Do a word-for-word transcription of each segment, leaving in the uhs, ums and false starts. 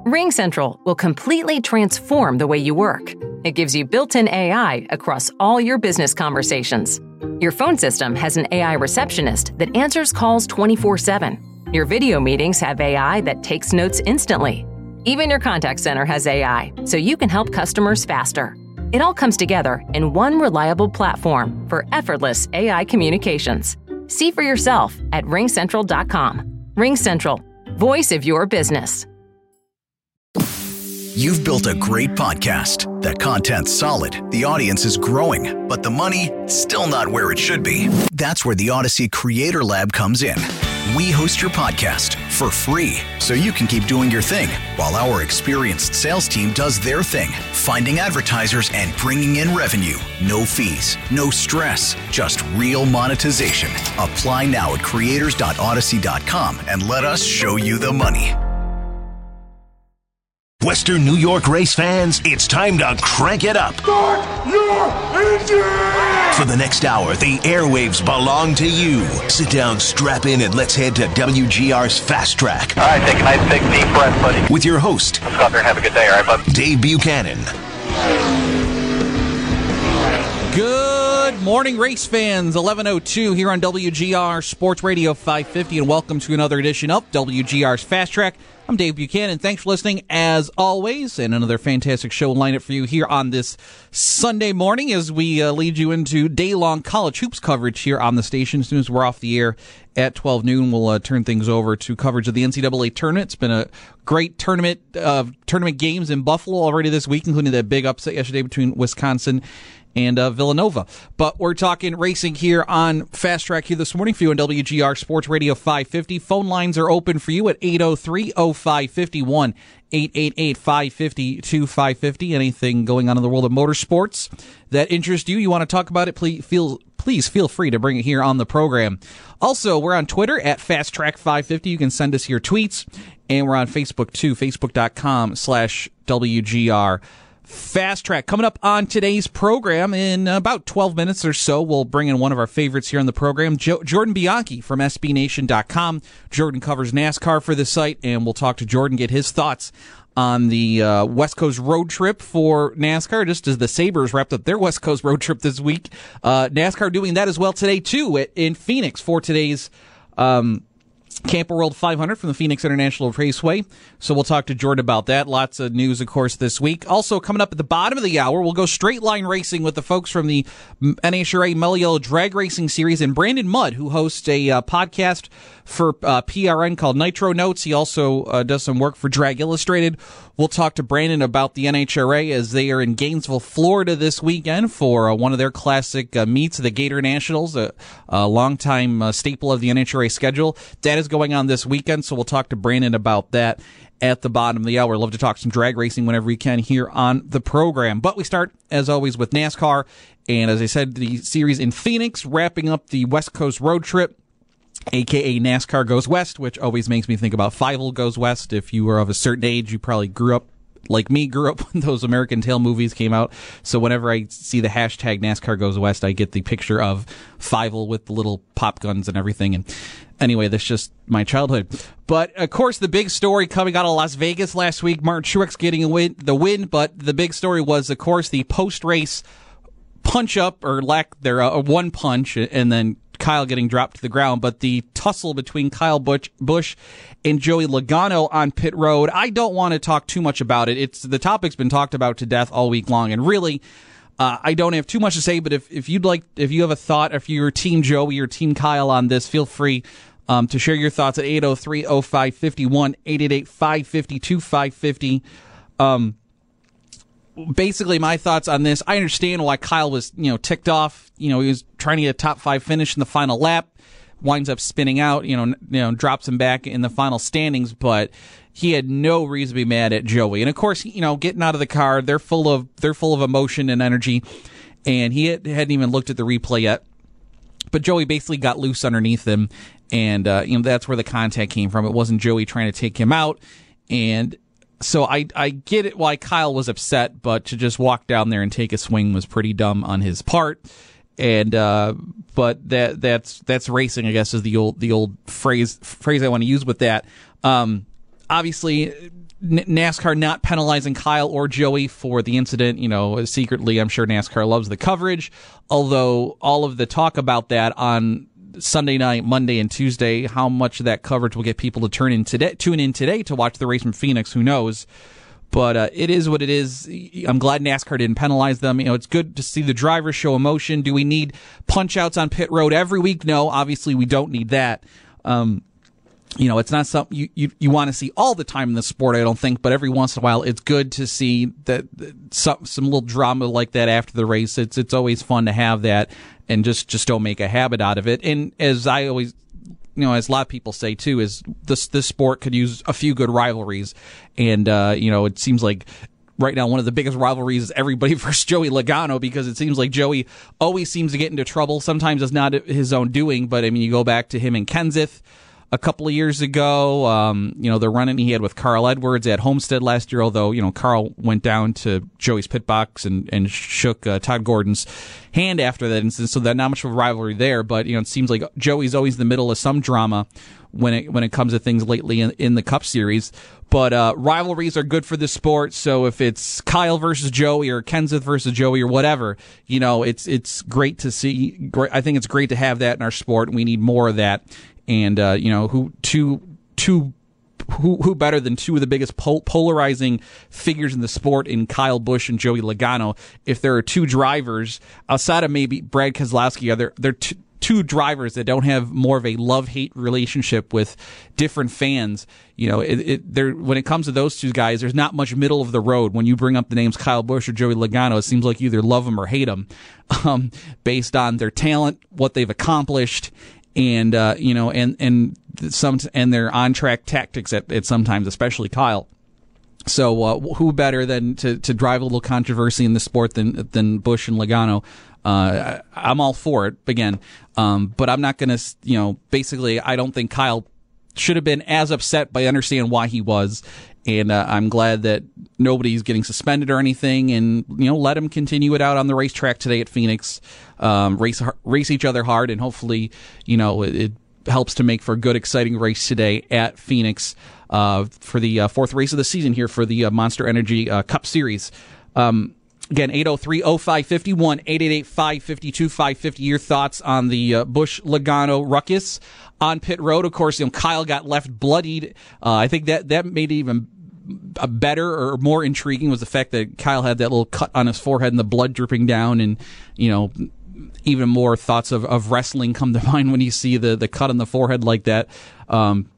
RingCentral will completely transform the way you work. It gives you built-in A I across all your business conversations. Your phone system has an A I receptionist that answers calls twenty-four seven. Your video meetings have A I that takes notes instantly. Even your contact center has A I, so you can help customers faster. It all comes together in one reliable platform for effortless A I communications. See for yourself at ring central dot com. RingCentral, voice of your business. You've built a great podcast. That content's solid, the audience is growing, but the money, still not where it should be. That's where the Odyssey Creator Lab comes in. We host your podcast for free, so you can keep doing your thing, while our experienced sales team does their thing, finding advertisers and bringing in revenue. No fees, no stress, just real monetization. Apply now at creators dot odyssey dot com and let us show you the money. Western New York race fans, it's time to crank it up. Start your engine! For the next hour, the airwaves belong to you. Sit down, strap in, and let's head to W G R's Fast Track. All right, take a nice big deep breath, buddy. With your host, let's go out there and have a good day, all right, bud? Dave Buchanan. Good morning, race fans. eleven oh two here on W G R Sports Radio five fifty, and welcome to another edition of W G R's Fast Track. I'm Dave Buchanan. Thanks for listening, as always, and another fantastic show lineup for you here on this Sunday morning as we uh, lead you into day-long college hoops coverage here on the station. As soon as we're off the air at twelve noon, we'll uh, turn things over to coverage of the N C double A tournament. It's been a great tournament of uh, tournament games in Buffalo already this week, including that big upset yesterday between Wisconsin and uh, Villanova. But we're talking racing here on Fast Track here this morning for you on W G R Sports Radio five fifty. Phone lines are open for you at eight oh three oh five five one, eight eight eight, five five zero, two five five zero. Anything going on in the world of motorsports that interests you, you want to talk about it, please feel please feel free to bring it here on the program. Also, we're on Twitter at Fast Track five fifty. You can send us your tweets, and we're on Facebook too, facebook.com slash WGR Fast Track. Coming up on today's program in about twelve minutes or so, we'll bring in one of our favorites here on the program, jo- Jordan Bianchi from S B Nation dot com. Jordan covers NASCAR for the site, and we'll talk to Jordan, get his thoughts on the uh, West Coast road trip for NASCAR, just as the Sabres wrapped up their West Coast road trip this week. Uh, NASCAR doing that as well today, too, at, in Phoenix for today's um Camper World five hundred from the Phoenix International Raceway. So we'll talk to Jordan about that. Lots of news, of course, this week. Also, coming up at the bottom of the hour, we'll go straight line racing with the folks from the N H R A Mellow Yellow Drag Racing Series and Brandon Mudd, who hosts a uh, podcast for uh, P R N called Nitro Notes. He also uh, does some work for Drag Illustrated. We'll talk to Brandon about the N H R A as they are in Gainesville, Florida this weekend for uh, one of their classic uh, meets, the Gator Nationals, a, a longtime uh, staple of the N H R A schedule. That is going on this weekend, so we'll talk to Brandon about that at the bottom of the hour. Love to talk some drag racing whenever we can here on the program. But we start, as always, with NASCAR. And as I said, the series in Phoenix, wrapping up the West Coast road trip, a k a. NASCAR Goes West, which always makes me think about Fievel Goes West. If you were of a certain age, you probably grew up, like me, grew up when those American Tail movies came out. So whenever I see the hashtag NASCAR Goes West, I get the picture of Fievel with the little pop guns and everything. And anyway, that's just my childhood. But, of course, the big story coming out of Las Vegas last week, Martin Truex getting a win, the win, but the big story was, of course, the post-race punch-up, or lack there, uh, one punch, and then Kyle getting dropped to the ground, but the tussle between Kyle Busch, Busch and Joey Logano on pit road, I don't want to talk too much about it. It's the topic's been talked about to death all week long, and really, uh, I don't have too much to say, but if, if you'd like, if you have a thought, if you're Team Joey or Team Kyle on this, feel free um, to share your thoughts at eight oh three oh five five one, eight eight eight, five five zero, two five five zero. Um, Basically, my thoughts on this, I understand why Kyle was, you know, ticked off. You know, he was trying to get a top five finish in the final lap, winds up spinning out, you know, you know, drops him back in the final standings, but he had no reason to be mad at Joey. And of course, you know, getting out of the car, they're full of they're full of emotion and energy, and he had, hadn't even looked at the replay yet. But Joey basically got loose underneath him, and uh, you know, that's where the contact came from. It wasn't Joey trying to take him out, and so I, I get it why Kyle was upset, but to just walk down there and take a swing was pretty dumb on his part. And uh, but that that's that's racing, I guess, is the old the old phrase phrase I want to use with that. Um, obviously, NASCAR not penalizing Kyle or Joey for the incident. You know, secretly, I'm sure NASCAR loves the coverage, although all of the talk about that on Sunday night, Monday, and Tuesday, how much of that coverage will get people to turn in today, tune in today to watch the race from Phoenix, who knows? But uh, it is what it is. I'm glad NASCAR didn't penalize them. You know, it's good to see the drivers show emotion. Do we need punch-outs on pit road every week? No, obviously we don't need that. Um, You know, it's not something you, you, you want to see all the time in the sport, I don't think, but every once in a while it's good to see that some some little drama like that after the race. It's it's always fun to have that, and just, just don't make a habit out of it. And as I always, you know, as a lot of people say too, is this this sport could use a few good rivalries. And uh, you know, it seems like right now one of the biggest rivalries is everybody versus Joey Logano, because it seems like Joey always seems to get into trouble. Sometimes it's not his own doing, but I mean, you go back to him and Kenseth a couple of years ago, um, you know, the run-in he had with Carl Edwards at Homestead last year, although, you know, Carl went down to Joey's pit box and, and shook uh, Todd Gordon's hand after that incident, so that not much of a rivalry there, but, you know, it seems like Joey's always in the middle of some drama when it when it comes to things lately in, in the Cup Series. But uh, rivalries are good for the sport, so if it's Kyle versus Joey or Kenseth versus Joey or whatever, you know, it's it's great to see. I think it's great to have that in our sport, and we need more of that. And, uh, you know, who two, two, who, who better than two of the biggest pol- polarizing figures in the sport in Kyle Busch and Joey Logano? If there are two drivers outside of maybe Brad Keselowski, they're, they're t- two drivers that don't have more of a love-hate relationship with different fans. You know, it, it, there, when it comes to those two guys, there's not much middle of the road. When you bring up the names Kyle Busch or Joey Logano, it seems like you either love them or hate them, um, based on their talent, what they've accomplished, and uh, you know, and and some and their on track tactics at, at sometimes, especially Kyle. So uh, who better than to, to drive a little controversy in the sport than than Busch and Logano? Uh, I'm all for it again, um, but I'm not going to, you know, basically I don't think Kyle should have been as upset, but I understand why he was. And uh, I'm glad that nobody's getting suspended or anything, and, you know, let him continue it out on the racetrack today at Phoenix, um, race race each other hard, and hopefully, you know, it, it helps to make for a good, exciting race today at Phoenix uh, for the uh, fourth race of the season here for the uh, Monster Energy uh, Cup Series. Um, Again, eight oh three oh five five one, eight eight eight, five five two, five five zero. Your thoughts on the uh, Busch-Logano ruckus on pit road. Of course, you know, Kyle got left bloodied. Uh, I think that, that made it even a better or more intriguing was the fact that Kyle had that little cut on his forehead and the blood dripping down, and, you know, even more thoughts of, of wrestling come to mind when you see the, the cut on the forehead like that. Um,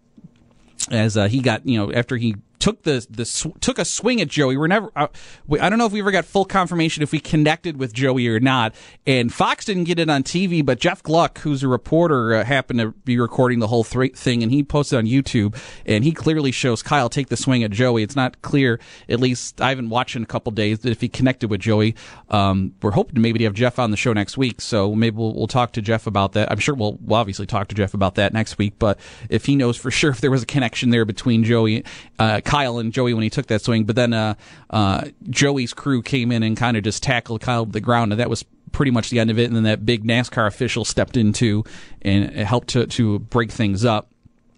as uh, he got, you know, after he took the the sw- took a swing at Joey. We're never. Uh, we, I don't know if we ever got full confirmation if we connected with Joey or not. And Fox didn't get it on T V, but Jeff Gluck, who's a reporter, uh, happened to be recording the whole th- thing, and he posted on YouTube. And he clearly shows Kyle take the swing at Joey. It's not clear, at least I haven't watched in a couple days, that if he connected with Joey. Um, we're hoping to maybe have Jeff on the show next week, so maybe we'll, we'll talk to Jeff about that. I'm sure we'll, we'll obviously talk to Jeff about that next week. But if he knows for sure if there was a connection there between Joey, uh, Kyle, and Joey when he took that swing, but then uh, uh, Joey's crew came in and kind of just tackled Kyle to the ground, and that was pretty much the end of it. And then that big NASCAR official stepped in too and helped to, to break things up.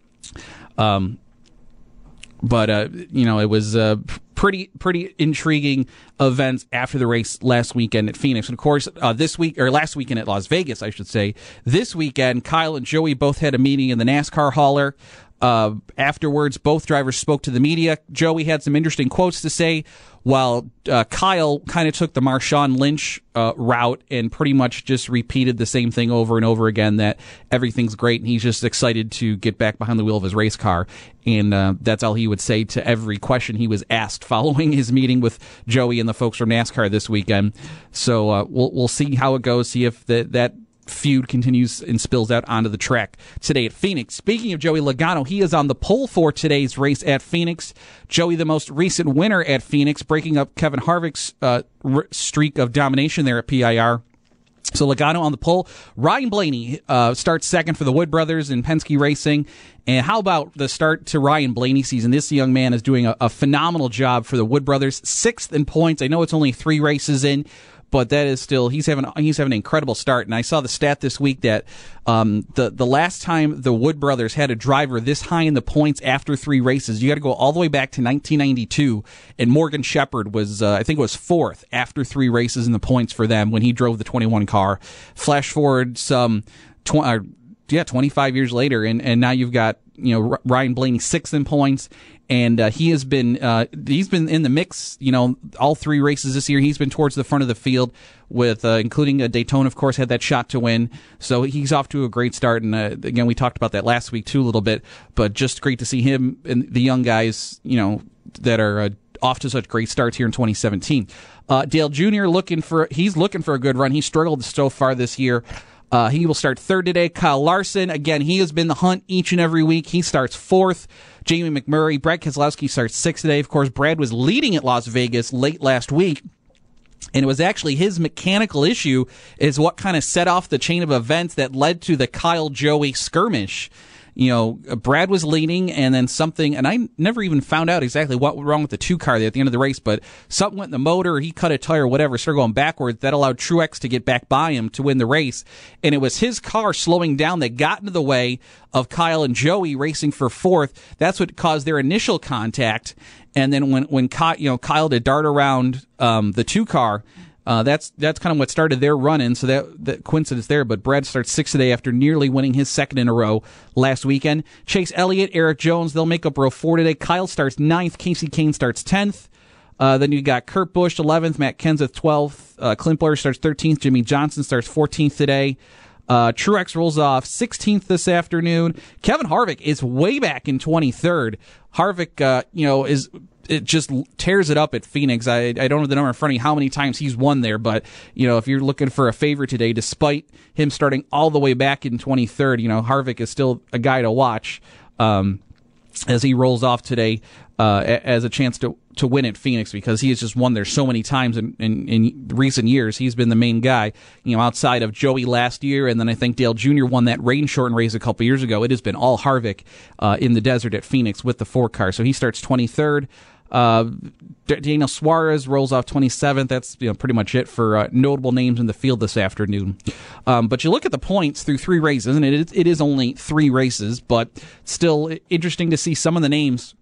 Um, but uh, you know, it was uh, pretty pretty intriguing events after the race last weekend at Phoenix, and of course uh, this week or last weekend at Las Vegas, I should say. This weekend, Kyle and Joey both had a meeting in the NASCAR hauler. Uh, afterwards, both drivers spoke to the media. Joey had some interesting quotes to say, while uh, Kyle kind of took the Marshawn Lynch uh, route and pretty much just repeated the same thing over and over again, that everything's great and he's just excited to get back behind the wheel of his race car. And uh, that's all he would say to every question he was asked following his meeting with Joey and the folks from NASCAR this weekend. So uh, we'll we'll see how it goes, see if the, that feud continues and spills out onto the track today at Phoenix. Speaking of Joey Logano, he is on the pole for today's race at Phoenix. Joey, the most recent winner at Phoenix, breaking up Kevin Harvick's uh, r- streak of domination there at P I R. So Logano on the pole. Ryan Blaney uh, starts second for the Wood Brothers in Penske Racing. And how about the start to Ryan Blaney season? This young man is doing a, a phenomenal job for the Wood Brothers. Sixth in points. I know it's only three races in, but that is still he's having he's having an incredible start. And I saw the stat this week that um, the the last time the Wood brothers had a driver this high in the points after three races, you got to go all the way back to nineteen ninety-two, and Morgan Shepherd was uh, I think it was fourth after three races in the points for them when he drove the twenty-one car. Flash forward some tw- uh, yeah twenty-five years later, and, and now you've got you know Ryan Blaney sixth in points. And uh, he has been uh, he's been in the mix, you know, all three races this year. He's been towards the front of the field, with uh, including uh, Daytona, of course, had that shot to win. So he's off to a great start. And uh, again, we talked about that last week too a little bit, but just great to see him and the young guys, you know, that are uh, off to such great starts here in twenty seventeen. Uh, Dale Junior looking for he's looking for a good run. He struggled so far this year. Uh, he will start third today. Kyle Larson, again, he has been the hunt each and every week. He starts fourth. Jamie McMurray, Brad Keselowski starts sixth today. Of course, Brad was leading at Las Vegas late last week, and it was actually his mechanical issue is what kind of set off the chain of events that led to the Kyle-Joey skirmish. You know, Brad was leading, and then something, and I never even found out exactly what was wrong with the two car there at the end of the race, but something went in the motor, he cut a tire, whatever, started going backwards. That allowed Truex to get back by him to win the race, and it was his car slowing down that got into the way of Kyle and Joey racing for fourth. That's what caused their initial contact, and then when, when Kyle, you know, Kyle did dart around um, the two car, Uh, that's that's kind of what started their run-in, so that, that coincidence there. But Brad starts sixth today after nearly winning his second in a row last weekend. Chase Elliott, Eric Jones, they'll make up row four today. Kyle starts ninth. Casey Kane starts tenth. Uh, then you got Kurt Busch eleventh, Matt Kenseth twelfth. Uh, Clint Bowyer starts thirteenth. Jimmy Johnson starts fourteenth today. Uh, Truex rolls off sixteenth this afternoon. Kevin Harvick is way back in twenty-third. Harvick, uh, you know, is... it just tears it up at Phoenix. I I don't have the number in front of me how many times he's won there, but you know if you're looking for a favorite today, despite him starting all the way back in twenty-third, you know Harvick is still a guy to watch um, as he rolls off today uh, as a chance to to win at Phoenix, because he has just won there so many times in, in, in recent years. He's been the main guy, you know, outside of Joey last year, and then I think Dale Junior won that rain-shortened race a couple years ago. It has been all Harvick uh, in the desert at Phoenix with the four car. So he starts twenty-third. Uh, Daniel Suarez rolls off twenty-seventh. That's you know pretty much it for uh, notable names in the field this afternoon. Um, but you look at the points through three races, and it is, it is only three races, but still interesting to see some of the names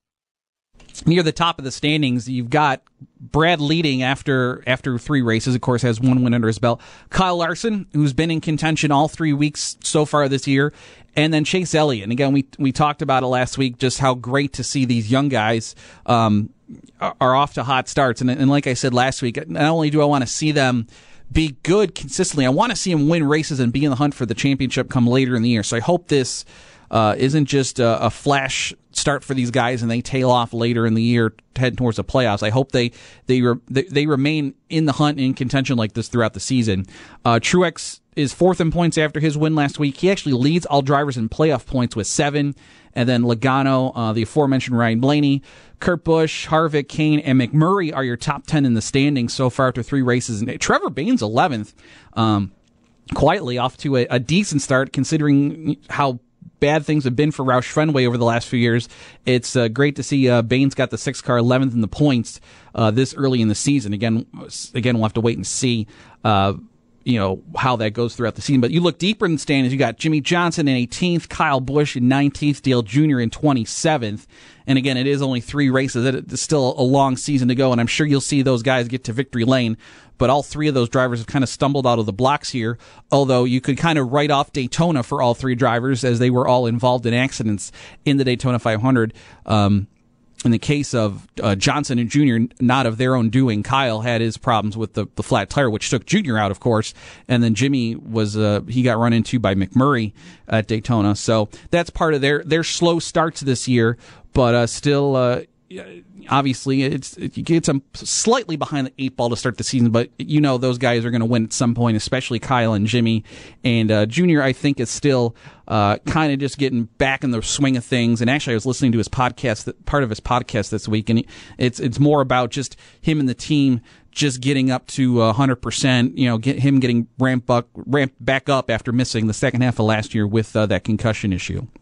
near the top of the standings. You've got Brad leading after after three races, of course, has one win under his belt. Kyle Larson, who's been in contention all three weeks so far this year. And then Chase Elliott. And again, we we talked about it last week, just how great to see these young guys um, are, are off to hot starts. And, and like I said last week, not only do I want to see them be good consistently, I want to see them win races and be in the hunt for the championship come later in the year. So I hope this uh, isn't just a, a flash start for these guys and they tail off later in the year heading towards the playoffs. I hope they they re, they, they remain in the hunt and in contention like this throughout the season. Uh, Truex is fourth in points after his win last week. He actually leads all drivers in playoff points with seven. And then Logano, uh, the aforementioned Ryan Blaney, Kurt Busch, Harvick, Kane, and McMurray are your top ten in the standings so far after three races. And Trevor Bayne's eleventh, um, quietly off to a, a decent start considering how bad things have been for Roush Fenway over the last few years. It's uh, great to see uh, Bayne's got the six car, eleventh in the points uh, this early in the season. Again, again, we'll have to wait and see uh, you know, how that goes throughout the season. But you look deeper in the standings, you got Jimmy Johnson in eighteenth, Kyle Busch in nineteenth, Dale Junior in twenty-seventh. And again, it is only three races. It's still a long season to go, and I'm sure you'll see those guys get to victory lane. But all three of those drivers have kind of stumbled out of the blocks here, although you could kind of write off Daytona for all three drivers as they were all involved in accidents in the Daytona five hundred. Um, In the case of uh, Johnson and Junior, not of their own doing, Kyle had his problems with the, the flat tire, which took Junior out, of course. And then Jimmy was uh, he got run into by McMurray at Daytona. So that's part of their their slow starts this year, but uh, still, uh, obviously, it's it gets them slightly behind the eight ball to start the season. But you know those guys are going to win at some point, especially Kyle and Jimmy. And uh, Junior, I think, is still uh, kind of just getting back in the swing of things. And actually, I was listening to his podcast, part of his podcast this week, and it's it's more about just him and the team just getting up to one hundred percent, you know, get him getting ramped up, ramped back up after missing the second half of last year with uh, that concussion issue.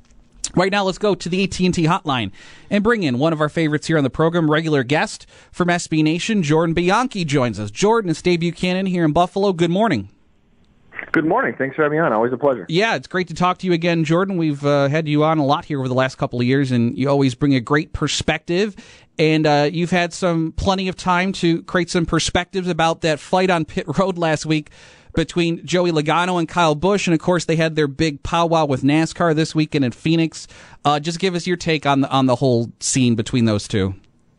Right now, let's go to the A T and T hotline and bring in one of our favorites here on the program, regular guest from S B Nation, Jordan Bianchi joins us. Jordan, it's Dave Buchanan here in Buffalo. Good morning. Good morning. Thanks for having me on. Always a pleasure. Yeah, it's great to talk to you again, Jordan. We've uh, had you on a lot here over the last couple of years, and you always bring a great perspective. And uh, you've had some plenty of time to create some perspectives about that fight on pit road last week between Joey Logano and Kyle Busch, and of course they had their big powwow with NASCAR this weekend in Phoenix. Uh, just give us your take on the, on the whole scene between those two.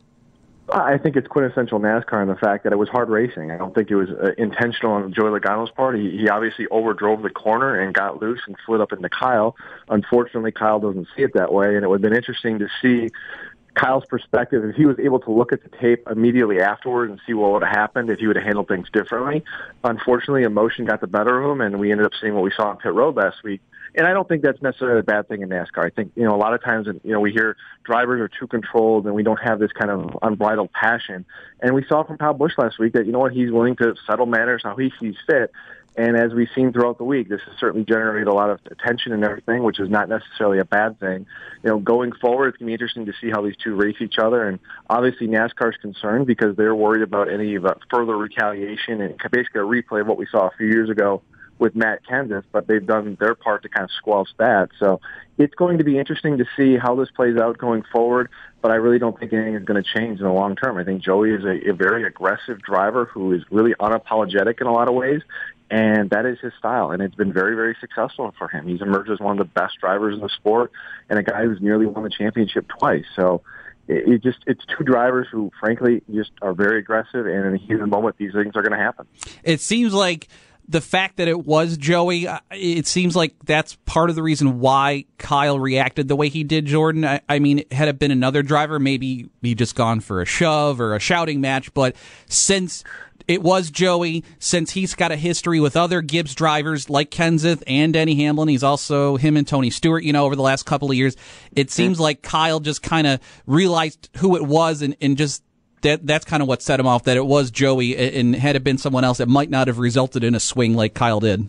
I think it's quintessential NASCAR in the fact that it was hard racing. I don't think it was uh, intentional on Joey Logano's part. He, he obviously overdrove the corner and got loose and slid up into Kyle. Unfortunately, Kyle doesn't see it that way, and it would have been interesting to see Kyle's perspective if he was able to look at the tape immediately afterward and see what would have happened if he would have handled things differently. Unfortunately, emotion got the better of him, and we ended up seeing what we saw on pit road last week. And I don't think that's necessarily a bad thing in NASCAR. I think, you know, a lot of times, you know, we hear drivers are too controlled and we don't have this kind of unbridled passion. And we saw from Kyle Busch last week that, you know what, he's willing to settle matters how he sees fit. And as we've seen throughout the week, this has certainly generated a lot of attention and everything, which is not necessarily a bad thing. You know, going forward, it's going to be interesting to see how these two race each other. And obviously NASCAR's concerned because they're worried about any uh, further retaliation and basically a replay of what we saw a few years ago with Matt Kenseth, but they've done their part to kind of squelch that. So it's going to be interesting to see how this plays out going forward, but I really don't think anything is going to change in the long term. I think Joey is a, a very aggressive driver who is really unapologetic in a lot of ways, and that is his style, and it's been very, very successful for him. He's emerged as one of the best drivers in the sport and a guy who's nearly won the championship twice. So it, it just it's two drivers who, frankly, just are very aggressive, and in the heat of the moment, these things are going to happen. It seems like the fact that it was Joey, it seems like that's part of the reason why Kyle reacted the way he did, Jordan. I, I mean, had it been another driver, maybe he'd just gone for a shove or a shouting match. But since it was Joey, since he's got a history with other Gibbs drivers like Kenseth and Denny Hamlin, he's also him and Tony Stewart, you know, over the last couple of years, it seems like Kyle just kind of realized who it was and, and just That, that's kind of what set him off, that it was Joey, and had it been someone else, it might not have resulted in a swing like Kyle did.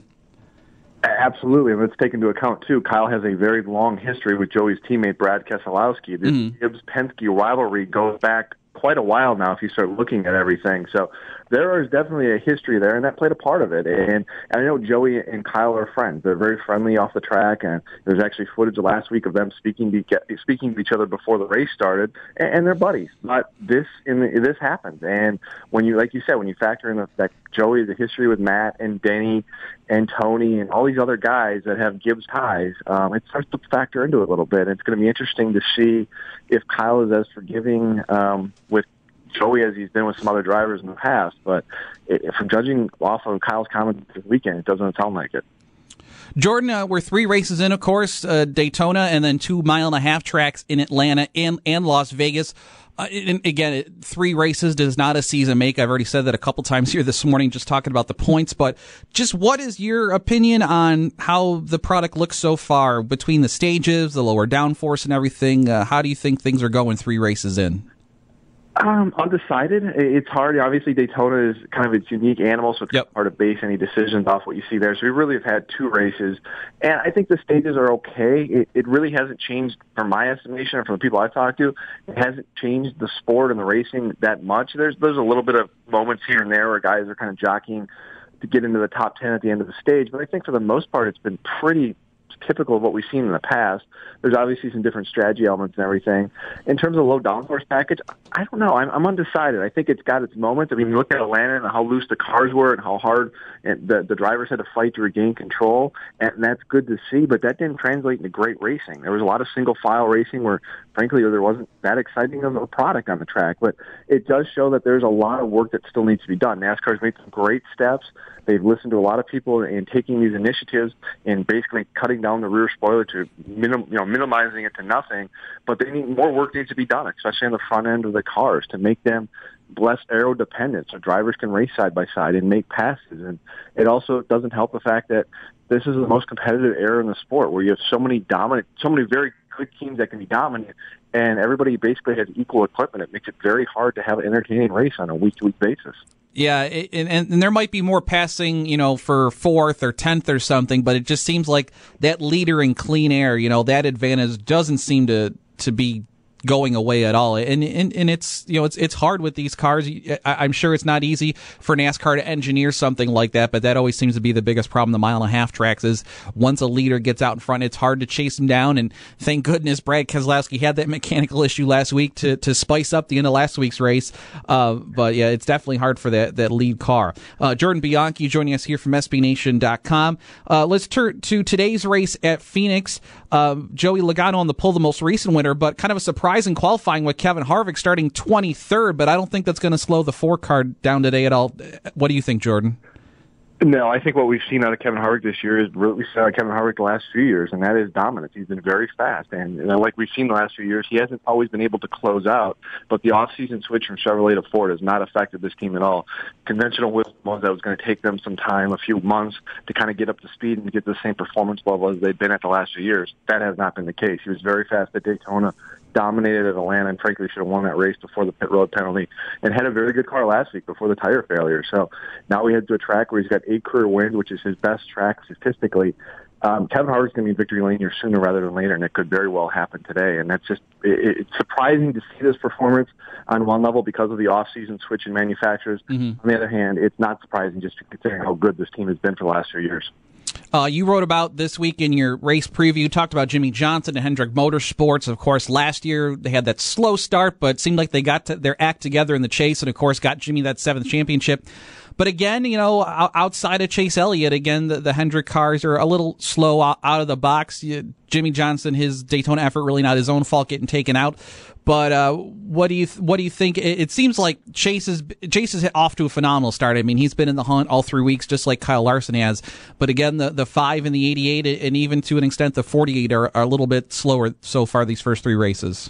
Absolutely, and let's take into account, too, Kyle has a very long history with Joey's teammate, Brad Keselowski. This mm-hmm. Gibbs-Penske rivalry goes back quite a while now if you start looking at everything. So there is definitely a history there, and that played a part of it. And, and I know Joey and Kyle are friends. They're very friendly off the track, and there's actually footage last week of them speaking to, speaking to each other before the race started, and, and they're buddies. But this in the, this happens, and when you, like you said, when you factor in the, that Joey has a history with Matt and Denny and Tony and all these other guys that have Gibbs ties, um, it starts to factor into it a little bit. It's going to be interesting to see if Kyle is as forgiving um, with Joey as he's been with some other drivers in the past. But if I'm judging off of Kyle's comments this weekend, it doesn't sound like it. Jordan, uh, we're three races in, of course, uh, Daytona, and then two mile and a half tracks in Atlanta and, and Las Vegas. Uh, and again, it, three races does not a season make. I've already said that a couple times here this morning, just talking about the points. But just what is your opinion on how the product looks so far between the stages, the lower downforce, and everything? Uh, how do you think things are going three races in? Um, undecided. It's hard. Obviously, Daytona is kind of its unique animal, so it's yep. hard to base any decisions off what you see there. So we really have had two races, and I think the stages are okay. It, it really hasn't changed, from my estimation or from the people I've talked to, it hasn't changed the sport and the racing that much. There's there's a little bit of moments here and there where guys are kind of jockeying to get into the top ten at the end of the stage, but I think for the most part it's been pretty typical of what we've seen in the past. There's obviously some different strategy elements and everything. In terms of low downforce package, I don't know. I'm, I'm undecided. I think it's got its moments. I mean, you look at Atlanta and how loose the cars were and how hard the, the drivers had to fight to regain control, and that's good to see, but that didn't translate into great racing. There was a lot of single-file racing where, frankly, there wasn't that exciting of a product on the track, but it does show that there's a lot of work that still needs to be done. NASCAR's made some great steps. They've listened to a lot of people in taking these initiatives and basically cutting down the rear spoiler to minim, you know, minimizing it to nothing. But they need more work needs to be done, especially on the front end of the cars, to make them less aero dependent, so drivers can race side by side and make passes. And it also doesn't help the fact that this is the most competitive era in the sport, where you have so many dominant, so many very good teams that can be dominant, and everybody basically has equal equipment. It makes it very hard to have an entertaining race on a week-to-week basis. Yeah, it, and, and there might be more passing, you know, for fourth or tenth or something, but it just seems like that leader in clean air, you know, that advantage doesn't seem to, to be going away at all. And, and and it's, you know, it's it's hard with these cars. I, I'm sure it's not easy for NASCAR to engineer something like that, but that always seems to be the biggest problem the mile and a half tracks is once a leader gets out in front, it's hard to chase him down. And thank goodness Brad Keselowski had that mechanical issue last week to, to spice up the end of last week's race. Uh, but yeah, it's definitely hard for that, that lead car. Uh, Jordan Bianchi joining us here from S B Nation dot com. Uh, let's turn to today's race at Phoenix. Uh, Joey Logano on the pole, the most recent winner, but kind of a surprise in qualifying with Kevin Harvick starting twenty-third, but I don't think that's going to slow the four car down today at all. What do you think, Jordan? No, I think what we've seen out of Kevin Harvick this year is what we've seen out of Kevin Harvick the last few years, and that is dominance. He's been very fast, and you know, like we've seen the last few years, he hasn't always been able to close out, but the off-season switch from Chevrolet to Ford has not affected this team at all. Conventional wisdom was that it was going to take them some time, a few months, to kind of get up to speed and get the same performance level as they've been at the last few years. That has not been the case. He was very fast at Daytona, dominated at Atlanta, and frankly should have won that race before the pit road penalty, and had a very good car last week before the tire failure. So now we head to a track where he's got eight career wins, which is his best track statistically. Um, Kevin Harvick's going to be in victory lane here sooner rather than later, and it could very well happen today. And that's just it, it's surprising to see this performance on one level because of the off-season switch in manufacturers. Mm-hmm. On the other hand, it's not surprising just considering how good this team has been for the last few years. Uh, you wrote about this week in your race preview, talked about Jimmy Johnson and Hendrick Motorsports. Of course, last year they had that slow start, but it seemed like they got to their act together in the chase and, of course, got Jimmy that seventh championship. But again, you know, outside of Chase Elliott, again, the, the Hendrick cars are a little slow out of the box. Jimmy Johnson, his Daytona effort, really not his own fault getting taken out. But uh, what do you what do you think? It, it seems like Chase is Chase is off to a phenomenal start. I mean, he's been in the hunt all three weeks, just like Kyle Larson has. But again, the, the five and the eighty-eight, and even to an extent the forty-eight, are, are a little bit slower so far these first three races.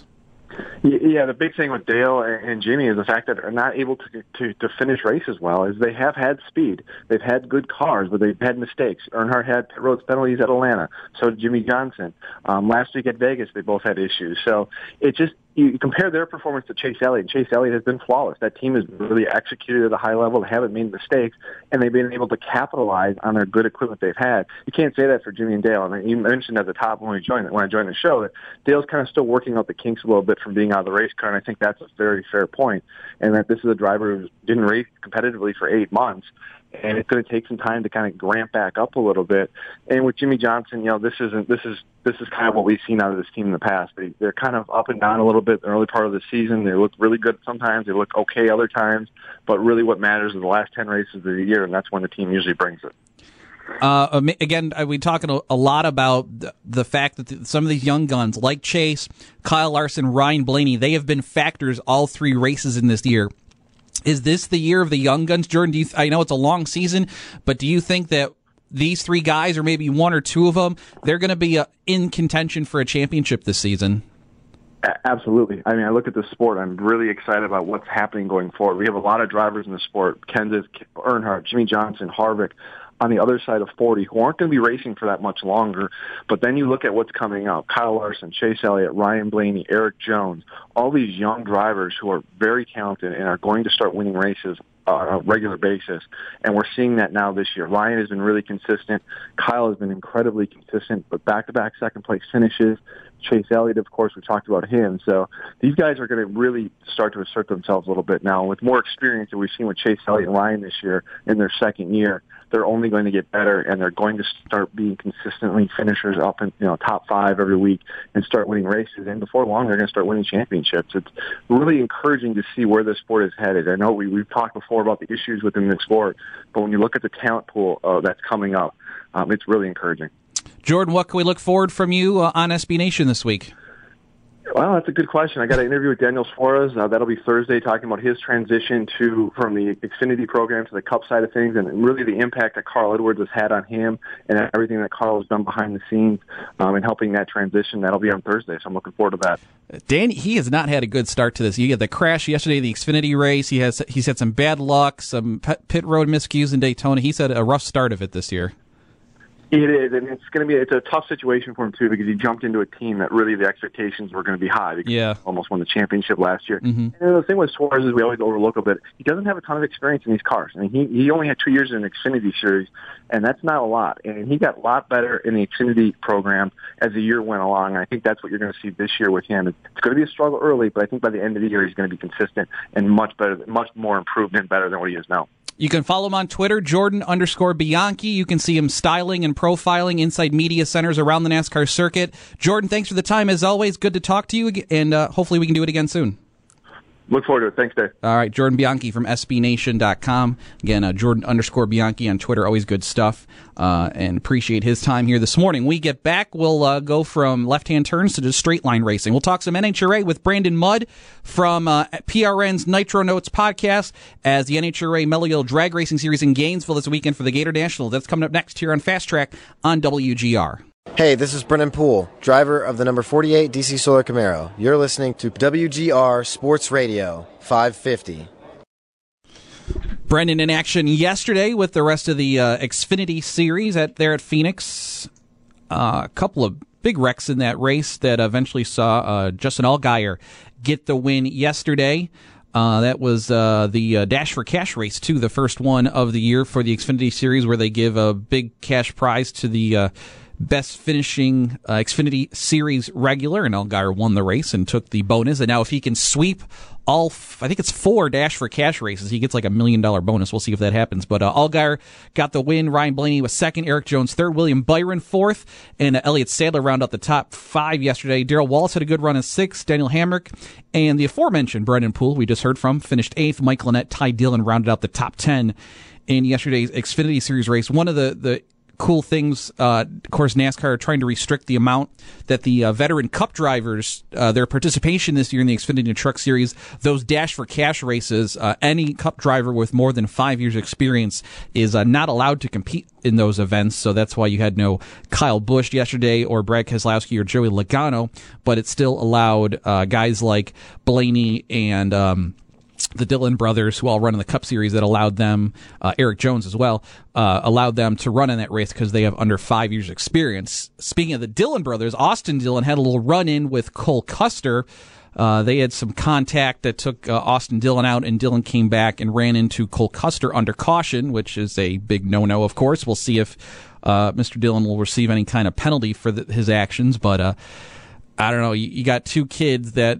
Yeah, the big thing with Dale and Jimmy is the fact that they're not able to, to to finish races well. Is they have had speed, they've had good cars, but they've had mistakes. Earnhardt had pit road penalties at Atlanta, so did Jimmy Johnson. Um, last week at Vegas, they both had issues. So it just you compare their performance to Chase Elliott. And Chase Elliott has been flawless. That team has really executed at a high level. They haven't made mistakes, and they've been able to capitalize on their good equipment they've had. You can't say that for Jimmy and Dale. I mean, you mentioned at the top when we joined when I joined the show that Dale's kind of still working out the kinks a little bit from being out of the race car, and I think that's a very fair point. And that this is a driver who didn't race competitively for eight months. And it's going to take some time to kind of ramp back up a little bit. And with Jimmy Johnson, you know, this isn't this is this is kind of what we've seen out of this team in the past. They, they're kind of up and down a little bit in the early part of the season. They look really good sometimes. They look okay other times. But really, what matters is the last ten races of the year, and that's when the team usually brings it. Uh, again, we talking a lot about the fact that some of these young guns, like Chase, Kyle Larson, Ryan Blaney, they have been factors all three races in this year. Is this the year of the young guns, Jordan? Do you th- I know it's a long season, but do you think that these three guys, or maybe one or two of them, they're going to be uh, in contention for a championship this season? Absolutely. I mean, I look at the sport. I'm really excited about what's happening going forward. We have a lot of drivers in the sport: Kenseth, Earnhardt, Jimmy Johnson, Harvick, on the other side of forty, who aren't going to be racing for that much longer. But then you look at what's coming up: Kyle Larson, Chase Elliott, Ryan Blaney, Eric Jones, all these young drivers who are very talented and are going to start winning races on a regular basis. And we're seeing that now this year. Ryan has been really consistent. Kyle has been incredibly consistent, but back-to-back second-place finishes. Chase Elliott, of course, we talked about him. So these guys are going to really start to assert themselves a little bit now. With more experience that we've seen with Chase Elliott and Ryan this year in their second year, they're only going to get better, and they're going to start being consistently finishers up in, you know, top five every week and start winning races. And before long, they're going to start winning championships. It's really encouraging to see where this sport is headed. I know we, we've talked before about the issues within the sport, but when you look at the talent pool uh, that's coming up, um, it's really encouraging. Jordan, what can we look forward from you uh, on S B Nation this week? Well, that's a good question. I got an interview with Daniel Suarez. Uh, that'll be Thursday, talking about his transition to from the Xfinity program to the Cup side of things, and really the impact that Carl Edwards has had on him and everything that Carl has done behind the scenes um, and helping that transition. That'll be on Thursday, so I'm looking forward to that. Dan, he has not had a good start to this. You had the crash yesterday, the Xfinity race. He has he's had some bad luck, some pit road miscues in Daytona. He's had a rough start of it this year. It is, and it's going to be it's a tough situation for him too because he jumped into a team that really the expectations were going to be high. Because yeah, he almost won the championship last year. Mm-hmm. And the thing with Suarez is we always overlook a bit. He doesn't have a ton of experience in these cars. I mean, he he only had two years in the Xfinity Series, and that's not a lot. And he got a lot better in the Xfinity program as the year went along. And I think that's what you're going to see this year with him. It's going to be a struggle early, but I think by the end of the year he's going to be consistent and much better, much more improved and better than what he is now. You can follow him on Twitter, Jordan underscore Bianchi. You can see him styling and profiling inside media centers around the NASCAR circuit. Jordan, thanks for the time as always. Good to talk to you, and uh, hopefully we can do it again soon. Look forward to it. Thanks, Dave. All right, Jordan Bianchi from S B Nation dot com. Again, uh, Jordan underscore Bianchi on Twitter. Always good stuff, uh, and appreciate his time here this morning. We get back, we'll uh, go from left-hand turns to just straight line racing. We'll talk some N H R A with Brandon Mudd from uh, P R N's Nitro Notes podcast as the N H R A Mello Drag Racing Series in Gainesville this weekend for the Gator National. That's coming up next here on Fast Track on W G R. Hey, this is Brennan Poole, driver of the number forty-eight D C Solar Camaro. You're listening to W G R Sports Radio five fifty. Brendan in action yesterday with the rest of the uh, Xfinity Series at there at Phoenix. Uh, a couple of big wrecks in that race that eventually saw uh, Justin Allgaier get the win yesterday. Uh, that was uh, the uh, Dash for Cash race, too, the first one of the year for the Xfinity Series, where they give a big cash prize to the uh, best finishing uh, Xfinity Series regular, and Allgaier won the race and took the bonus. And now if he can sweep all, f- I think it's four Dash for Cash races, he gets like a million dollar bonus. We'll see if that happens. But uh, Allgaier got the win. Ryan Blaney was second, Eric Jones third, William Byron fourth, and uh, Elliott Sadler rounded out the top five yesterday. Darrell Wallace had a good run in sixth, Daniel Hamrick, and the aforementioned Brendan Poole, we just heard from, finished eighth. Mike Lynette, Ty Dillon rounded out the top ten in yesterday's Xfinity Series race. One of the, the cool things, uh, of course, NASCAR are trying to restrict the amount that the uh, veteran Cup drivers, uh, their participation this year in the Xfinity Truck Series, those Dash for Cash races, uh, any Cup driver with more than five years experience is uh, not allowed to compete in those events. So that's why you had no Kyle Busch yesterday or Brad Keselowski or Joey Logano, but it still allowed uh, guys like Blaney and um, the Dillon brothers, who all run in the Cup Series, that allowed them, uh, Eric Jones as well, uh, allowed them to run in that race because they have under five years experience. Speaking of the Dillon brothers, Austin Dillon had a little run-in with Cole Custer. Uh, they had some contact that took uh, Austin Dillon out, and Dillon came back and ran into Cole Custer under caution, which is a big no-no, of course. We'll see if uh, Mister Dillon will receive any kind of penalty for the, his actions, but uh, I don't know. You, you got two kids that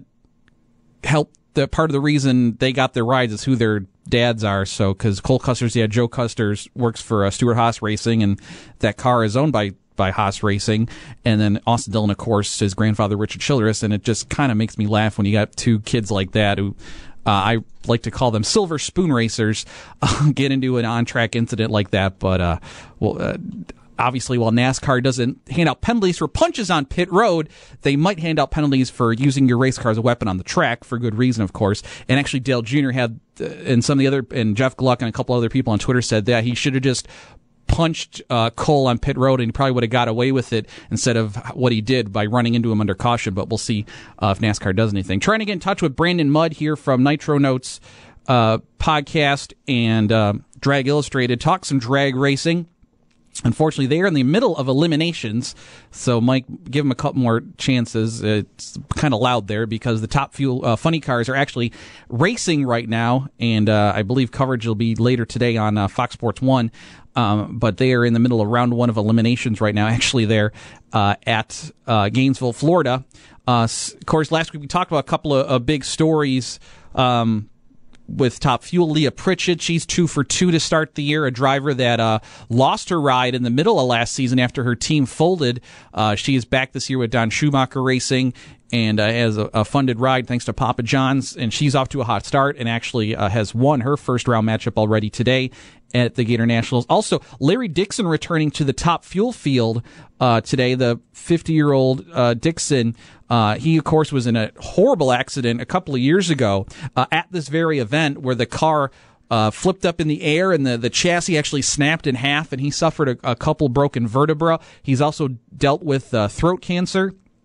help. The part of the reason they got their rides is who their dads are. So, because Cole Custer's, yeah, Joe Custer's works for uh, Stewart Haas Racing, and that car is owned by by Haas Racing. And then Austin Dillon, of course, his grandfather Richard Childress, and it just kind of makes me laugh when you got two kids like that who uh, I like to call them silver spoon racers uh, get into an on-track incident like that. But uh, well. Uh, Obviously, while NASCAR doesn't hand out penalties for punches on pit road, they might hand out penalties for using your race car as a weapon on the track, for good reason, of course. And actually, Dale Junior had, uh, and some of the other, and Jeff Gluck and a couple other people on Twitter said that he should have just punched uh, Cole on pit road, and he probably would have got away with it instead of what he did by running into him under caution. But we'll see uh, if NASCAR does anything. Trying to get in touch with Brandon Mudd here from Nitro Notes uh, podcast and uh, Drag Illustrated. Talk some drag racing. Unfortunately, they are in the middle of eliminations, so Mike, give them a couple more chances. It's kind of loud there because the Top Fuel uh, funny cars are actually racing right now, and uh, I believe coverage will be later today on uh, Fox Sports one. Um, but they are in the middle of round one of eliminations right now, actually there uh, at uh, Gainesville, Florida. Uh, of course, last week we talked about a couple of uh, big stories um with Top Fuel. Leah Pritchett, she's two for two to start the year, a driver that uh, lost her ride in the middle of last season after her team folded. Uh, she is back this year with Don Schumacher Racing and uh, has a, a funded ride thanks to Papa John's, and she's off to a hot start and actually uh, has won her first round matchup already today at the Gator Nationals. Also, Larry Dixon returning to the Top Fuel field uh, today, the fifty-year-old uh, Dixon. Uh, he, of course, was in a horrible accident a couple of years ago uh, at this very event where the car uh, flipped up in the air and the, the chassis actually snapped in half, and he suffered a, a couple broken vertebrae. He's also dealt with uh, throat cancer.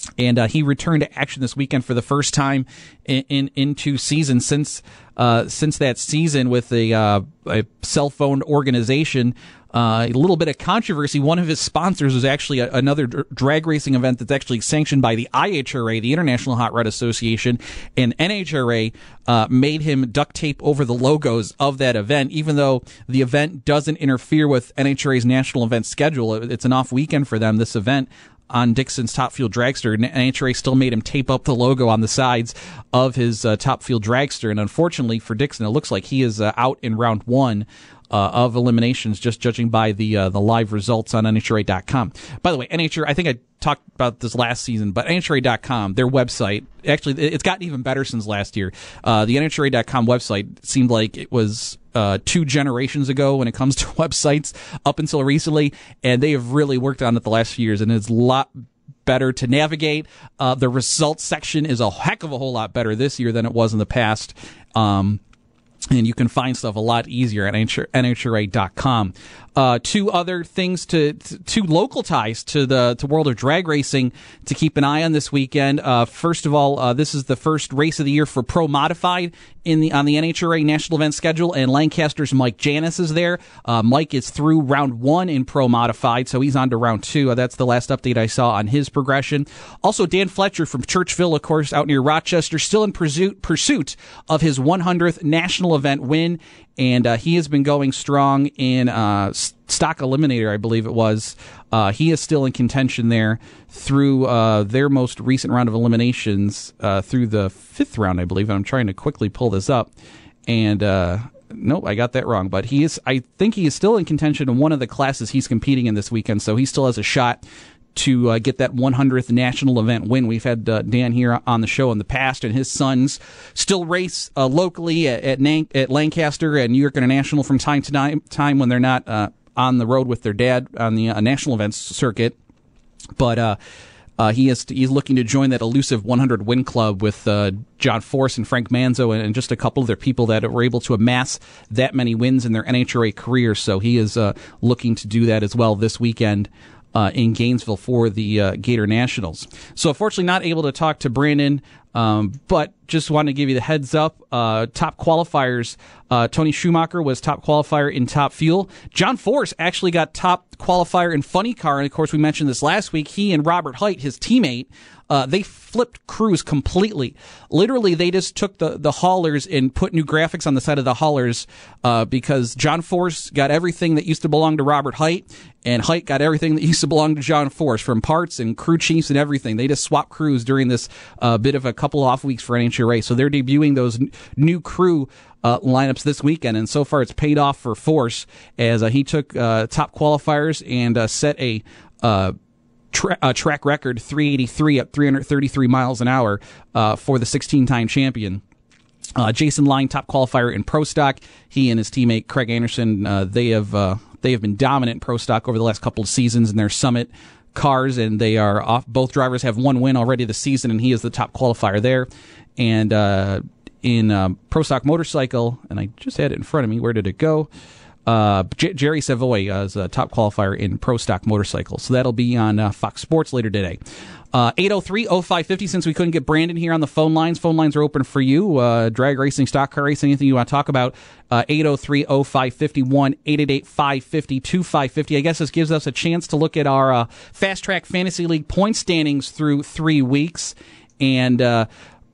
And uh, he returned to action this weekend for the first time in, in, in two seasons since uh, since that season with a, uh, a cell phone organization. Uh, a little bit of controversy. One of his sponsors was actually a, another d- drag racing event that's actually sanctioned by the I H R A, the International Hot Rod Association, and N H R A uh, made him duct tape over the logos of that event, even though the event doesn't interfere with N H R A's national event schedule. It's an off weekend for them, this event on Dixon's Top Fuel Dragster, and N H R A still made him tape up the logo on the sides of his uh, Top Fuel Dragster, and unfortunately for Dixon, it looks like he is uh, out in round one Uh, of eliminations, just judging by the uh, the live results on N H R A dot com. By the way, N H R A, I think I talked about this last season, but N H R A dot com, their website, actually, it's gotten even better since last year. Uh, the N H R A dot com website seemed like it was uh, two generations ago when it comes to websites up until recently, and they have really worked on it the last few years, and it's a lot better to navigate. Uh, the results section is a heck of a whole lot better this year than it was in the past. Um, And you can find stuff a lot easier at N H R A dot com. Uh, two other things to, to two local ties to the to World of Drag Racing to keep an eye on this weekend. Uh, first of all, uh, this is the first race of the year for Pro Modified in the on the N H R A national event schedule, and Lancaster's Mike Janis is there. Uh, Mike is through round one in Pro Modified, so he's on to round two. Uh, that's the last update I saw on his progression. Also, Dan Fletcher from Churchville, of course, out near Rochester, still in pursuit pursuit of his one hundredth national event win. And uh, he has been going strong in uh, Stock Eliminator, I believe it was. Uh, he is still in contention there through uh, their most recent round of eliminations, uh, through the fifth round, I believe. And I'm trying to quickly pull this up. And uh, nope, I got that wrong. But he is, I think he is still in contention in one of the classes he's competing in this weekend. So he still has a shot to uh, get that one hundredth national event win. We've had uh, Dan here on the show in the past, and his sons still race uh, locally at at, Nan- at Lancaster and New York International from time to time when they're not uh, on the road with their dad on the uh, national events circuit. But uh, uh, he is he's looking to join that elusive one hundred win club with uh, John Force and Frank Manzo and, and just a couple of their people that were able to amass that many wins in their N H R A career. So he is uh, looking to do that as well this weekend Uh, in Gainesville for the uh, Gator Nationals. So unfortunately not able to talk to Brandon, um, but just wanted to give you the heads up. Uh, top qualifiers, uh, Tony Schumacher was top qualifier in Top Fuel. John Force actually got top qualifier in Funny Car, and of course we mentioned this last week. He and Robert Height, his teammate, Uh, they flipped crews completely. Literally, they just took the, the haulers and put new graphics on the side of the haulers uh, because John Force got everything that used to belong to Robert Height, and Height got everything that used to belong to John Force, from parts and crew chiefs and everything. They just swapped crews during this uh, bit of a couple off weeks for N H R A. So they're debuting those n- new crew uh, lineups this weekend, and so far it's paid off for Force as uh, he took uh, top qualifiers and uh, set a uh, Tra- uh, track record three eighty-three at three hundred thirty-three miles an hour uh, for the sixteen-time champion. Uh, Jason Line, top qualifier in Pro Stock. He and his teammate Craig Anderson, uh, they have uh, they have been dominant in Pro Stock over the last couple of seasons in their Summit cars, and they are off. Both drivers have one win already this season, and he is the top qualifier there. And uh, in uh, Pro Stock Motorcycle, and I just had it in front of me. Where did it go? Uh, J- Jerry Savoy uh, is a top qualifier in Pro Stock Motorcycle. So that'll be on uh, Fox Sports later today. Uh, eight oh three oh five fifty, since we couldn't get Brandon here on the phone lines. Phone lines are open for you. Uh, drag racing, stock car racing, anything you want to talk about. Uh, eight oh three oh five five one, eight eight eight, five five zero, two five five zero. I guess this gives us a chance to look at our uh, Fast Track Fantasy League point standings through three weeks. And uh,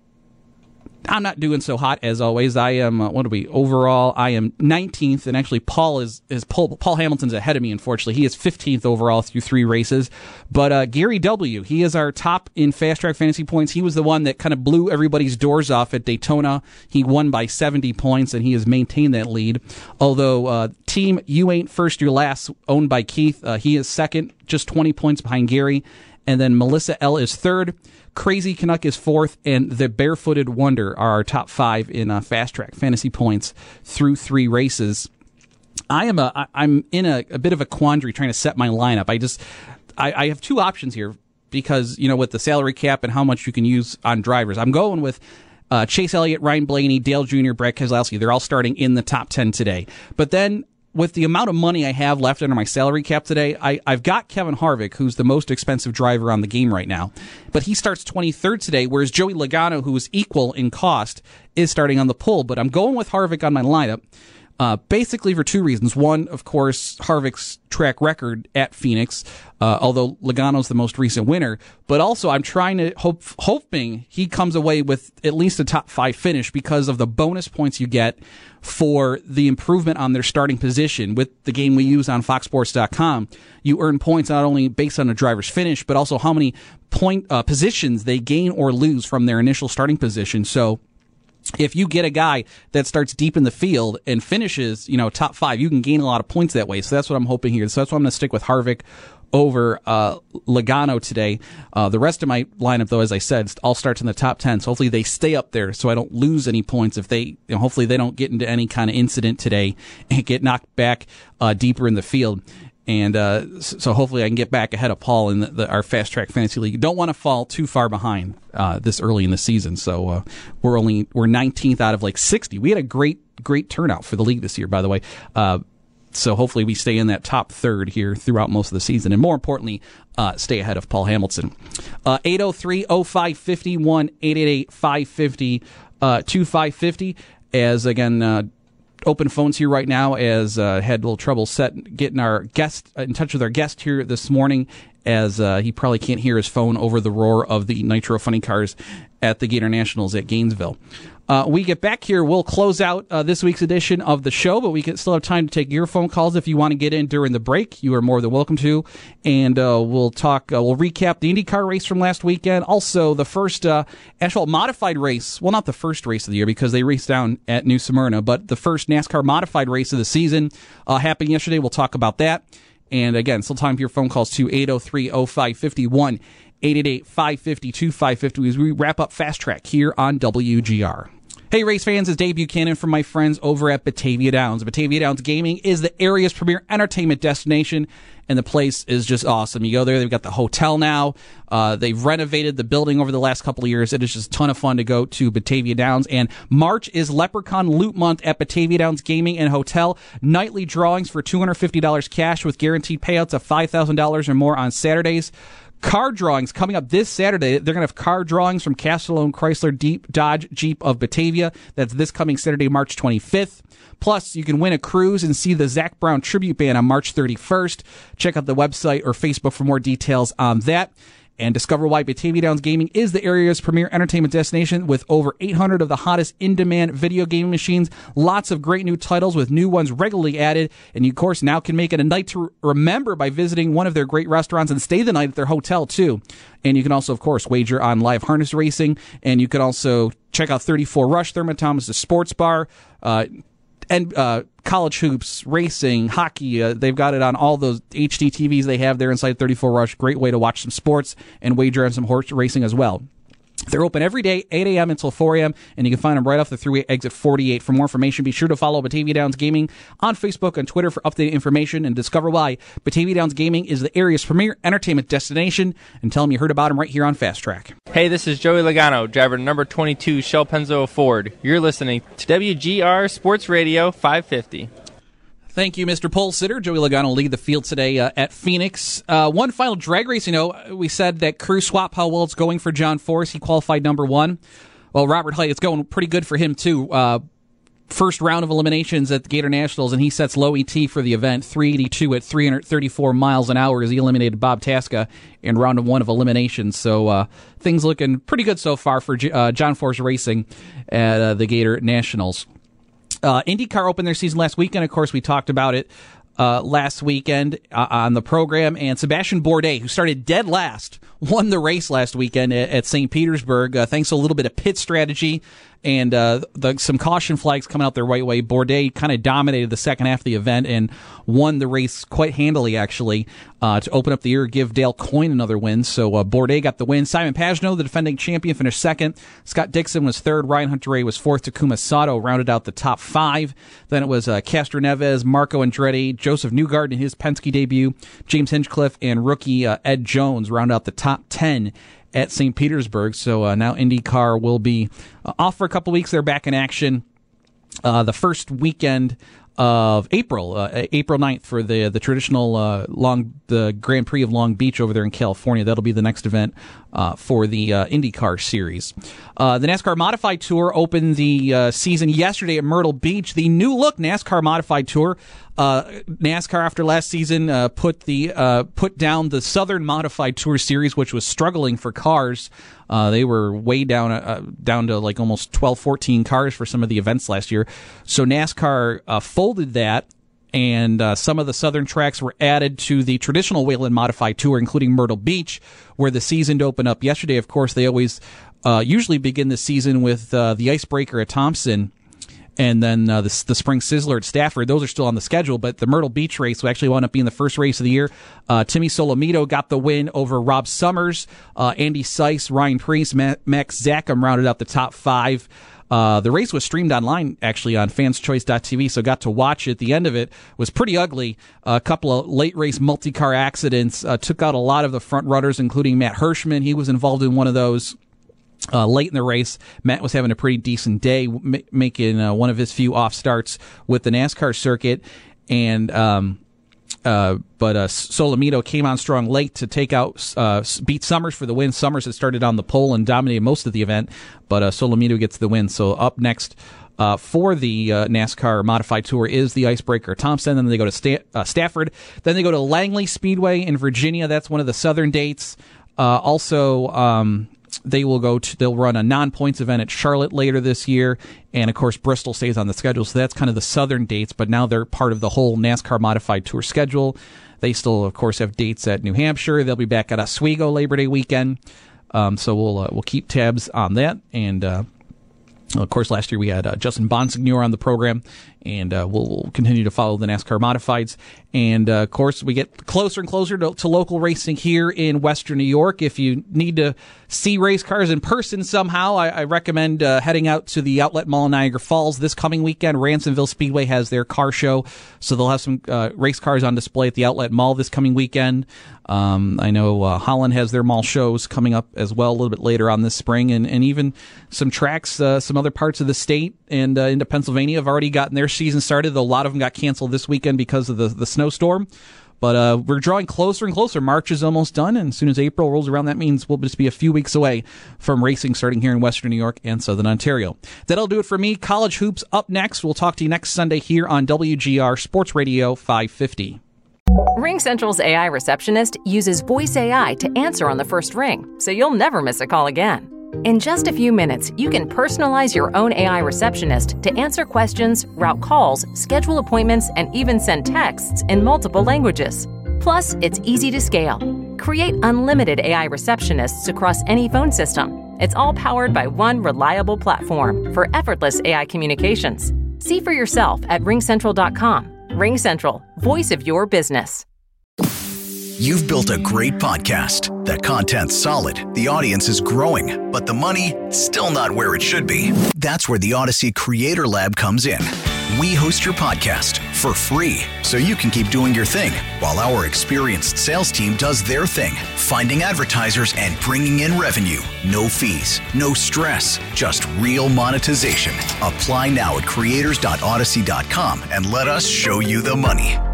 I'm not doing so hot as always. I am, uh, what are we, overall, I am nineteenth, and actually Paul is, is Paul, Paul Hamilton's ahead of me, unfortunately. He is fifteenth overall through three races. But uh, Gary W., he is our top in Fast Track Fantasy points. He was the one that kind of blew everybody's doors off at Daytona. He won by seventy points, and he has maintained that lead. Although uh, Team You Ain't First, You're Last, owned by Keith, uh, he is second, just twenty points behind Gary. And then Melissa L. is third. Crazy Canuck is fourth, and the Barefooted Wonder are our top five in uh, Fast Track Fantasy points through three races. I am a, I'm in a, a bit of a quandary trying to set my lineup. I just, I, I have two options here because, you know, with the salary cap and how much you can use on drivers. I'm going with uh, Chase Elliott, Ryan Blaney, Dale Junior, Brad Keselowski. They're all starting in the top ten today. But then with the amount of money I have left under my salary cap today, I, I've got Kevin Harvick, who's the most expensive driver on the game right now. But he starts twenty-third today, whereas Joey Logano, who is equal in cost, is starting on the pole. But I'm going with Harvick on my lineup, uh, basically for two reasons. One, of course, Harvick's track record at Phoenix, uh, although Logano's the most recent winner. But also, I'm trying to hope, hoping he comes away with at least a top five finish because of the bonus points you get for the improvement on their starting position. With the game we use on fox sports dot com, you earn points not only based on a driver's finish, but also how many point uh, positions they gain or lose from their initial starting position. So if you get a guy that starts deep in the field and finishes, you know, top five, you can gain a lot of points that way. So that's what I'm hoping here. So that's why I'm going to stick with Harvick over uh, Logano today. Uh, the rest of my lineup, though, as I said, all starts in the top ten. So hopefully they stay up there so I don't lose any points. If they, you know, hopefully they don't get into any kind of incident today and get knocked back uh, deeper in the field. And uh, so hopefully I can get back ahead of Paul in the, the, our Fast Track Fantasy League. Don't want to fall too far behind uh, this early in the season. So uh, we're only we're nineteenth out of like sixty. We had a great great turnout for the league this year, by the way. Uh, so hopefully we stay in that top third here throughout most of the season, and more importantly, uh, stay ahead of Paul Hamilton. Uh, eight oh three, oh five five oh, one eight eight eight, five five oh, two five five oh. As again. Uh, Open phones here right now, as uh, had a little trouble set getting our guest in touch with our guest here this morning, as uh, he probably can't hear his phone over the roar of the Nitro Funny Cars at the Gator Nationals at Gainesville. Uh, we get back here, we'll close out uh, this week's edition of the show, but we can still have time to take your phone calls if you want to get in during the break. You are more than welcome to, and uh, we'll talk. Uh, we'll recap the IndyCar race from last weekend. Also, the first uh, asphalt modified race. Well, not the first race of the year because they raced down at New Smyrna, but the first NASCAR modified race of the season uh, happened yesterday. We'll talk about that. And again, still time for your phone calls to eight oh three, oh five five one, eight eight eight, five five oh, two five five oh as we wrap up Fast Track here on W G R. Hey, race fans, it's Dave Buchanan from my friends over at Batavia Downs. Batavia Downs Gaming is the area's premier entertainment destination, and the place is just awesome. You go there, they've got the hotel now. Uh, they've renovated the building over the last couple of years. It is just a ton of fun to go to Batavia Downs. And March is Leprechaun Loot Month at Batavia Downs Gaming and Hotel. Nightly drawings for two hundred fifty dollars cash with guaranteed payouts of five thousand dollars or more on Saturdays. Car drawings coming up this Saturday. They're going to have car drawings from Castellone Chrysler Deep Dodge Jeep of Batavia. That's this coming Saturday, March twenty-fifth. Plus, you can win a cruise and see the Zach Brown tribute band on March thirty-first. Check out the website or Facebook for more details on that. And discover why Batavia Downs Gaming is the area's premier entertainment destination with over eight hundred of the hottest in-demand video gaming machines. Lots of great new titles with new ones regularly added. And you, of course, now can make it a night to remember by visiting one of their great restaurants and stay the night at their hotel, too. And you can also, of course, wager on live harness racing. And you can also check out thirty-four Rush, Thermotoms, the sports bar, uh, and uh, college hoops, racing, hockey. Uh, they've got it on all those H D T Vs they have there inside thirty-four Rush. Great way to watch some sports and wager on some horse racing as well. They're open every day, eight a.m. until four a.m., and you can find them right off the Thruway exit forty-eight. For more information, be sure to follow Batavia Downs Gaming on Facebook and Twitter for updated information, and discover why Batavia Downs Gaming is the area's premier entertainment destination, and tell them you heard about them right here on Fast Track. Hey, this is Joey Logano, driver number twenty-two, Shell Penzo Ford. You're listening to W G R Sports Radio five fifty. Thank you, Mister Pole Sitter. Joey Logano will lead the field today uh, at Phoenix. Uh, one final drag race, you know, we said that crew swap, how well it's going for John Force. He qualified number one. Well, Robert Hight, it's going pretty good for him, too. Uh, first round of eliminations at the Gator Nationals, and he sets low E T for the event, three eighty-two at three hundred thirty-four miles an hour as he eliminated Bob Tasca in round one of eliminations. So uh, things looking pretty good so far for G- uh, John Force Racing at uh, the Gator Nationals. Uh, IndyCar opened their season last weekend. Of course, we talked about it uh, last weekend uh, on the program. And Sebastian Bourdais, who started dead last, won the race last weekend at, at Saint Petersburg, uh, thanks to a little bit of pit strategy and uh, the, some caution flags coming out their right way. Bourdais kind of dominated the second half of the event and won the race quite handily, actually, uh, to open up the year, give Dale Coyne another win. So uh, Bourdais got the win. Simon Pagenaud, the defending champion, finished second. Scott Dixon was third. Ryan Hunter-Reay was fourth. Takuma Sato rounded out the top five. Then it was uh, Castro Neves, Marco Andretti, Joseph Newgarden in his Penske debut, James Hinchcliffe, and rookie uh, Ed Jones round out the top ten at Saint Petersburg. So uh, now IndyCar will be uh, off for a couple weeks. They're back in action. Uh, the first weekend of April, uh, April ninth for the the traditional uh, long the Grand Prix of Long Beach over there in California. That'll be the next event uh, for the uh, IndyCar series. Uh, the NASCAR Modified Tour opened the uh, season yesterday at Myrtle Beach. The new look NASCAR Modified Tour. Uh, NASCAR after last season uh, put the uh, put down the Southern Modified Tour series, which was struggling for cars. Uh, they were way down uh, down to like almost twelve, fourteen cars for some of the events last year. So NASCAR uh, folded that, and uh, some of the southern tracks were added to the traditional Whelen Modified Tour, including Myrtle Beach, where the season opened up yesterday. Of course, they always uh, usually begin the season with uh, the Icebreaker at Thompson, and then uh, the, the Spring Sizzler at Stafford. Those are still on the schedule, but the Myrtle Beach race will actually wound up being the first race of the year. Uh, Timmy Solomito got the win over Rob Summers. Uh, Andy Seiss, Ryan Preece, Ma- Max Zackham rounded out the top five. Uh, the race was streamed online, actually, on fans choice dot t v, so got to watch it. The end of it was pretty ugly. Uh, a couple of late-race multi-car accidents uh, took out a lot of the front runners, including Matt Hirschman. He was involved in one of those. Uh, late in the race, Matt was having a pretty decent day, m- making uh, one of his few off starts with the NASCAR circuit, and um, uh, but uh, Solomito came on strong late to take out, uh, beat Summers for the win. Summers had started on the pole and dominated most of the event, but uh, Solomito gets the win. So up next uh, for the uh, NASCAR Modified Tour is the Icebreaker Thompson. Then they go to Sta- uh, Stafford. Then they go to Langley Speedway in Virginia. That's one of the southern dates. Uh, also. Um, They will go to, they'll run a non-points event at Charlotte later this year. And of course, Bristol stays on the schedule. So that's kind of the southern dates, but now they're part of the whole NASCAR Modified Tour schedule. They still, of course, have dates at New Hampshire. They'll be back at Oswego Labor Day weekend. Um, so we'll, uh, we'll keep tabs on that. And, uh, of course, last year we had uh, Justin Bonsignor on the program, and uh, we'll, we'll continue to follow the NASCAR Modifieds. And, uh, of course, we get closer and closer to, to local racing here in Western New York. If you need to see race cars in person somehow, I, I recommend uh, heading out to the Outlet Mall in Niagara Falls this coming weekend. Ransomville Speedway has their car show, so they'll have some uh, race cars on display at the Outlet Mall this coming weekend. Um, I know uh, Holland has their mall shows coming up as well a little bit later on this spring, and, and even some tracks, uh, some other parts of the state and uh, into Pennsylvania have already gotten their season started, though a lot of them got canceled this weekend because of the, the snowstorm. But uh, we're drawing closer and closer. March is almost done, and as soon as April rolls around, that means we'll just be a few weeks away from racing starting here in Western New York and Southern Ontario. That'll do it for me. College Hoops up next. We'll talk to you next Sunday here on W G R Sports Radio five fifty. RingCentral's A I receptionist uses voice A I to answer on the first ring, so you'll never miss a call again. In just a few minutes, you can personalize your own A I receptionist to answer questions, route calls, schedule appointments, and even send texts in multiple languages. Plus, it's easy to scale. Create unlimited A I receptionists across any phone system. It's all powered by one reliable platform for effortless A I communications. See for yourself at ring central dot com. RingCentral, voice of your business. You've built a great podcast. That content's solid, the audience is growing, but the money, still not where it should be. That's where the Odyssey Creator Lab comes in. We host your podcast for free, so you can keep doing your thing, while our experienced sales team does their thing, finding advertisers and bringing in revenue. No fees, no stress, just real monetization. Apply now at creators dot odyssey dot com and let us show you the money.